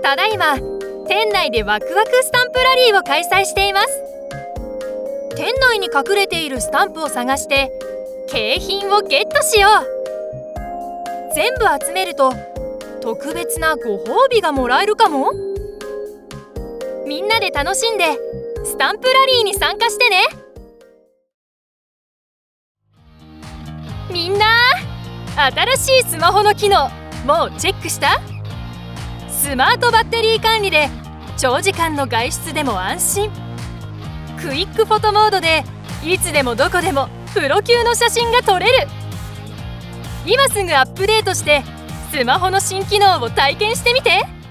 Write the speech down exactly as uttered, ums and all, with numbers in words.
ただいま店内でワクワクスタンプラリーを開催しています。店内に隠れているスタンプを探して景品をゲットしよう。全部集めると特別なご褒美がもらえるかも。みんなで楽しんでスタンプラリーに参加してね。みんな、新しいスマホの機能もうチェックした？スマートバッテリー管理で長時間の外出でも安心。クイックフォトモードでいつでもどこでもプロ級の写真が撮れる。今すぐアップデートしてスマホの新機能を体験してみて。